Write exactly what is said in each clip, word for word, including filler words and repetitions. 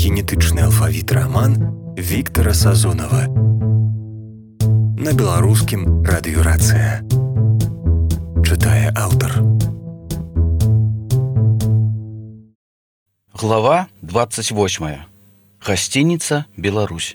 генетычны алфавіт раман Віктара Сазонова. На беларускім радыёрацыя. Чытае аўтар. Глава двадцать восьмая. Гасцініца Беларусь.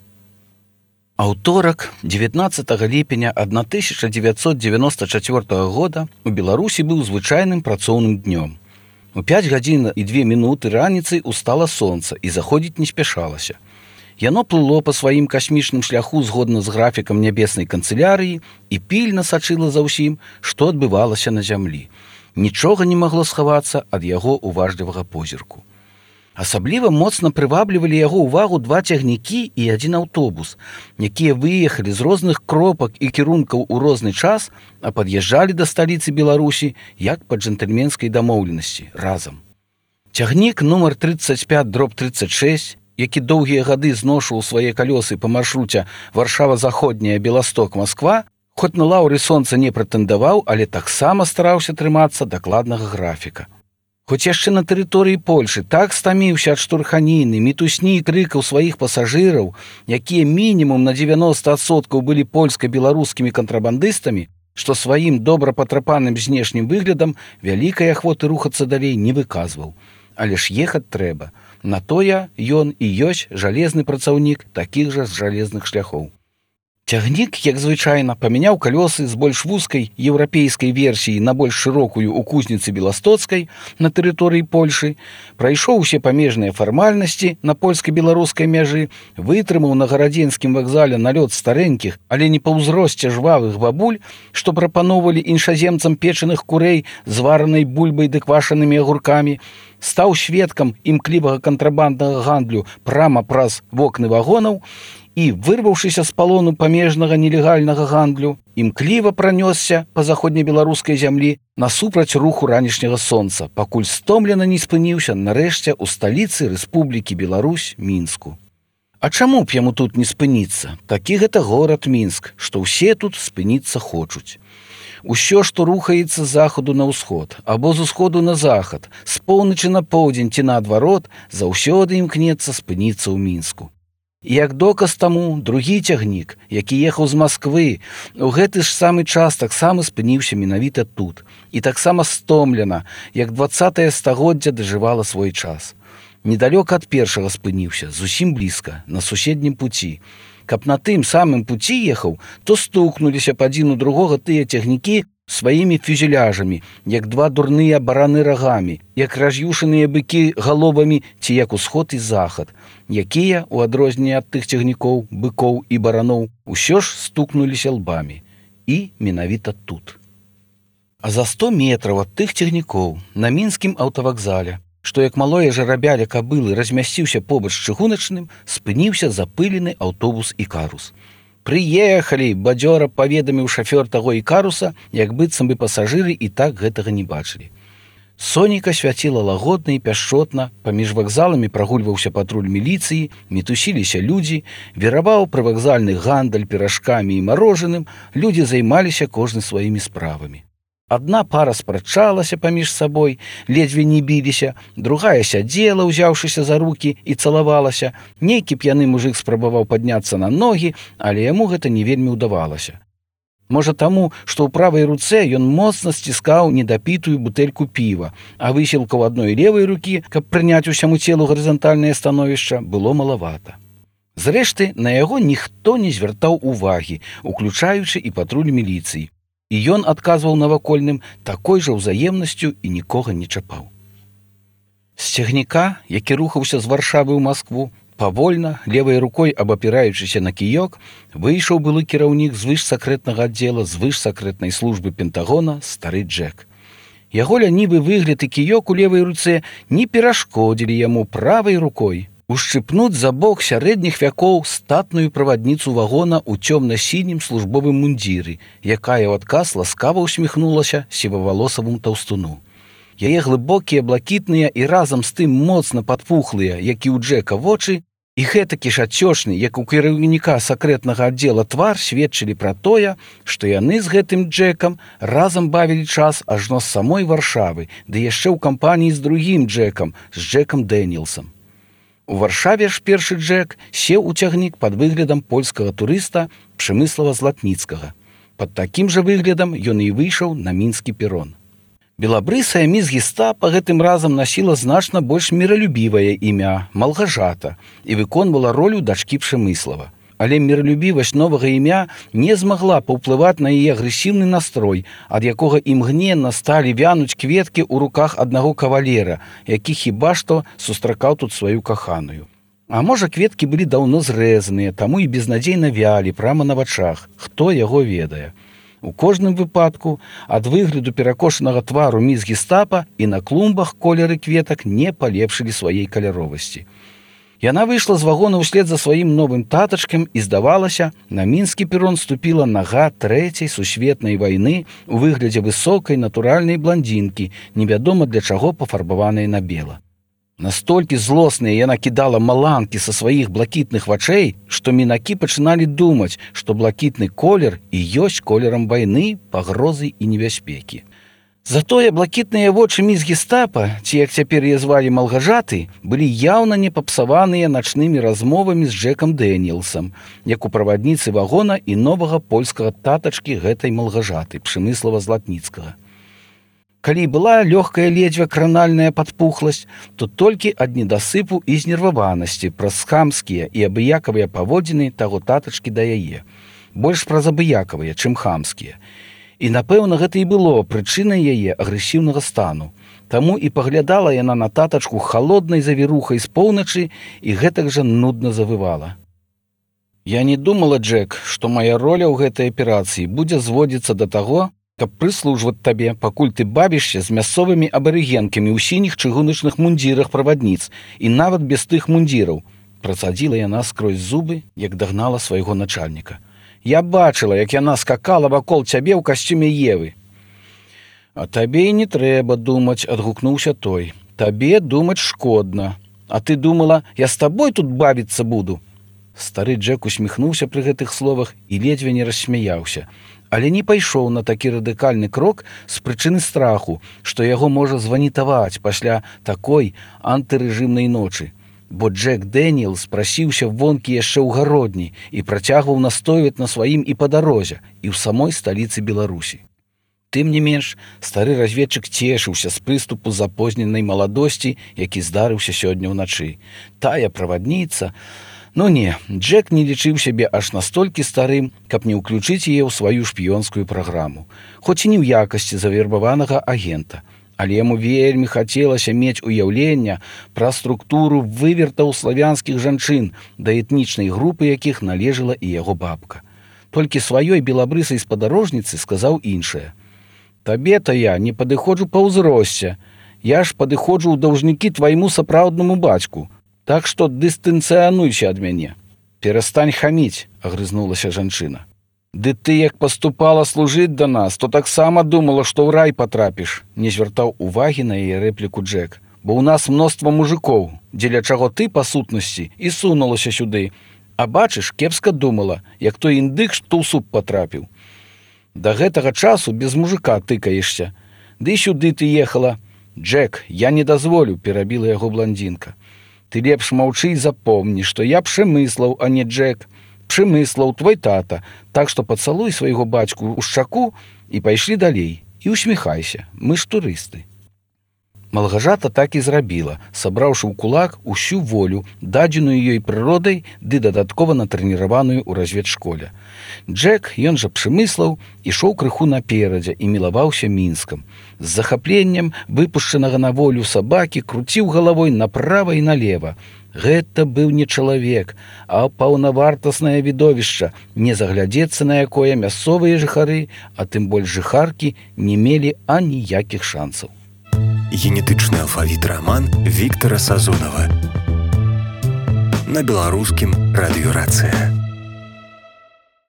Аўторак дзевятнаццатага ліпеня тысяча дзевяцьсот дзевяносто чацвёртага года у Беларусі быў звычайным працоўным днём. У пяць гадзін і две мінуты раніцай устала сонца і заходзіць не спяшалася. Яно плыло па сваім касмічным шляху згодна з графікам нябеснай канцылярыі і пільна сачыла за ўсім, што адбывалася на зямлі. Нічога не магло схавацца ад яго уважлівага позірку. Асабліва моцна прываблівалі яго ўвагу два цягнікі і адзін аўтобус, якія выехалі з розных кропак і кірункаў у розны час, а пад'язджалі да сталіцы Беларусі як па джэнтльменскай дамоўленасці разам. Цягнік нумар тридцать пять дробь тридцать шесть, які доўгія гады зношваў свае калёсы па маршруце Варшава-Заходняя, Беласток-Масква, хоць на лаўры сонца не прэтэндаваў, але таксама стараўся трымацца дакладнага графіка. Хоць яшчэ на тэрыторыі Польшы так стаміўся ад штурханіны, мітусні і крыкаў сваіх пасажыраў, якія мінімум на дзевяносто адсоткаў былі польска-беларускімі кантрабандыстамі, што сваім добра патрапаным знешнім выглядам вялікай ахвоты рухацца далей не выказваў. Але ж ехаць трэба. На тое ён і ёсць жалезны працаўнік такіх жа з жалезных шляхоў. Цягнік, як звычайна, памяняў калёсы з больш вузкай еўрапейскай версіі на больш шырокую ў кузніцы Беластоцкай на тэрыторыі Польшы, прайшоў усе памежныя фармальнасці на польска-беларускай мяжы, вытрымаў на гарадзенскім вакзале налёт старэнькіх, але не па ўзросце жвавых бабуль, што прапаноўвалі іншаземцам печаных курэй з варанай бульбай ды квашанымі агуркамі, стаў сведкам імклівага кантрабанднага гандлю прама праз вокны вагонаў і, вырваўшыся з палону памежнага нелегальнага гандлю, імкліва пранёсся па заходнебеларускай зямлі насупраць руху ранішняга сонца, пакуль стомлена не спыніўся нарэшце ў сталіцы Рэспублікі Беларусь Мінску. А чаму б яму тут не спыніцца? Такі гэта горад Мінск, што ўсе тут спыніцца хочуць. Усё, што рухаецца з захаду на ўсход, або з усходу на захад, з поўначы на поўдзень ці наадварот, заўсёды імкнецца спыніцца ў Мінску. І як доказ таму, другі цягнік, які ехаў з Масквы, у гэты ж самы час таксама спыніўся менавіта тут. І таксама стомлена, як дваццатае стагоддзя дажывала свой час. Недалёка ад першага спыніўся, зусім блізка, на суседнім пуці. Каб на тым самым пуці ехаў, то стукнуліся б адзін у другога тыя цягнікі сваімі фюзеляжамі, як два дурныя бараны рагамі, як раз'юшаныя быкі галовамі ці як усход і захад, якія, у адрозненне ад тых цягнікоў, быкоў і бараноў, усё ж стукнуліся лбамі. І менавіта тут. А за сто метраў ад тых цягнікоў на мінскім аўтавакзале, што як малое жарабяля кабылы размясціўся побач з чыгуначным, спыніўся запылены аўтобус «Ікарус». «Прыехалі!» – бадзёра паведаміў шафёр таго «Ікаруса», як быццам бы пасажыры і так гэтага не бачылі. Сонейка свяціла лагодна і пяшчотна, паміж вакзаламі прагульваўся патруль міліцыі, мітусіліся людзі, віраваў прывакзальны гандаль піражкамі і марожаным, людзі займаліся кожны сваімі справамі. Адна пара спрачалася паміж сабой, ледзьве не біліся, другая сядзела, узяўшыся за рукі, і цалавалася. Нейкі п'яны мужык спрабаваў падняцца на ногі, але яму гэта не вельмі ўдавалася. Можа таму, што ў правай руцэ ён моцна сціскаў недапітую бутэльку піва, а высілка ў адной левай рукі, каб прыняць усяму целу гарызантальнае становішча, было малавата. Зрэшты, на яго ніхто не звяртаў увагі, уключаючы і патруль міліцыі. І ён адказваў навакольным такой жа ўзаемнасцю і нікога не чапаў. З цягніка, які рухаўся з Варшавы ў Маскву, павольна, левай рукой абапіраючыся на кіёк, выйшаў былы кіраўнік звышсакрэтнага аддзела звышсакрэтнай службы Пентагона стары Джек. Яго лянівы выгляд і кіёк у левай руцэ не перашкодзілі яму правай рукой ушчыпнуць за бок сярэдніх вякоў статную правадніцу вагона ў цёмна-сінім службовым мундзіры, якая ў адказ ласкава усміхнулася сівавалосавым таўстуну. Яе глыбокія, блакітныя і разам з тым моцна падпухлыя, як і ў Джека вочы, і гэтакі ж адцёчны, як у кіраўніка сакрэтнага аддзела твар сведчылі пра тое, што яны з гэтым Джекам разам бавілі час ажно з самой Варшавы, ды яшчэ ў кампаніі з другім Джекам, з Джекам Дэнілсам. У Варшаве ж першы Джек сеў у цягнік пад выглядам польскага турыста Przemysława Zlatnickiego. Пад такім жа выглядам ён і выйшаў на мінскі перон. Белабрысая міс Гестапа гэтым разам насіла значна больш міралюбівае імя Малгажата і выконвала ролю дачкі Przemysława. Але міралюбівасць новага імя не змагла паўплываць на яе агрэсіўны настрой, ад якога імгненна сталі вянуць кветкі ў руках аднаго кавалера, які хіба што сустракаў тут сваю каханую. А можа, кветкі былі даўно зрэзаныя, таму і безнадзейна вялі прама на вачах, хто яго ведае. У кожным выпадку ад выгляду перакошанага твару міс Гестапа і на клумбах колеры кветак не палепшылі сваей каляровасці. Яна выйшла з вагона ўслед за сваім новым татачкам і, здавалася, на мінскі перон ступіла нага трэцяй сусветнай вайны ў выглядзе высокай натуральнай бландзінкі, невядома для чаго пафарбаванай на бела. Настолькі злосныя яна кідала маланкі са сваіх блакітных вачэй, што мінакі пачыналі думаць, што блакітны колер і ёсць колерам вайны, пагрозы і небяспекі. Затое блакітныя вочы міс Гестапа, ці як цяпер яе звалі Малгажаты, былі яўна не папсаваныя начнымі размовамі з Джекам Дэніелсам, як у правадніцы вагона і новага польскага татачкі гэтай Малгажаты, Przemysława Zlatnickiego. Калі была лёгкая ледзьве кранальная падпухласць, то толькі ад недасыпу і знерваванасці праз хамскія і абыякавыя паводзіны таго татачкі да яе. Больш праз абыякавыя, чым хамскія. І, напэўна, гэта і было прычынай яе агрэсіўнага стану. Таму і паглядала яна на татачку халоднай завірухай з поўначы і гэтак жа нудна завывала. Я не думала, Джек, што мая роля ў гэтай аперацыі будзе зводзіцца да таго, каб прыслужваць табе, пакуль ты бавішся з мясцовымі абарыгенкамі ў сініх чыгуначных мундзірах правадніц і нават без тых мундзіраў. Працадзіла яна скрозь зубы, як дагнала свайго начальніка. Я бачыла, як яна скакала вакол цябе ў касцюме Евы. А табе і не трэба думаць, адгукнуўся той. Табе думаць шкодна. А ты думала, я з табой тут бавіцца буду? Стары Джек усміхнуўся пры гэтых словах і ледзьве не рассмяяўся, але не пайшоў на такі радыкальны крок з прычыны страху, што яго можа званітаваць пасля такой антырэжымнай ночы. Бо Джек Дэніелс прасіўся вонкі яшчэ ў гародні і працягваў настойваць на сваім і па дарозе, і ў самой сталіцы Беларусі. Тым не менш, стары разведчык цешыўся з прыступу запозненай маладосці, які здарыўся сёння ўначы. Тая правадніца... Ну не, Джек не лічыў сябе аж настолькі старым, каб не ўключыць яе ў сваю шпіёнскую праграму, хоць і не ў якасці завербаванага агента. Але яму вельмі хацелася мець уяўлення пра структуру вывертаў славянскіх жанчын, да этнічнай групы якіх належала і яго бабка. Толькі сваёй белабрысай спадарожніцы сказаў іншае. Табе-то я не падыходжу па ўзросце, я ж падыходжу ў даўжнікі твайму сапраўднаму бацьку, так што дыстанцыянуйся ад мяне. Перастань хаміць, агрызнулася жанчына. Ды ты, як паступала служыць да нас, то таксама думала, што ў рай патрапіш, не звяртаў увагі на яе рэпліку Джек. Бо ў нас мноства мужикоў, дзеля чаго ты, па сутнасці, і сунулася сюды. А бачыш, кепска думала, як той індык, што ў суп патрапіў. Да гэтага часу без мужика тыкаешся. Ды сюды ты ехала. Джек, я не дазволю, перабіла яго бландзінка. Ты лепш маўчы і запомні, што я Przemysław, а не Джек. Przemysław, твой тата, так што пацалуй свайго бацьку ў шчаку і пайшлі далей. І усміхайся, мы ж турысты. Малгажата так і зрабіла, сабраўшы ў кулак усю волю, дадзеную ёй прыродай ды дадаткова натрэніраваную ў разведшколе. Джек, ён жа Przemysław, ішоў крыху наперадзе і мілаваўся Мінскам. З захапленнем выпушчанага на волю сабакі круціў галавой направа і налева. Гэта быў не чалавек, а паўнавартаснае відовішча, не заглядзецца на якое мясцовыя жыхары, а тым больш жыхаркі, не мелі аніякіх шансаў. Генетычны алфавіт раман Віктара Сазонава на беларускім радыёрацыя.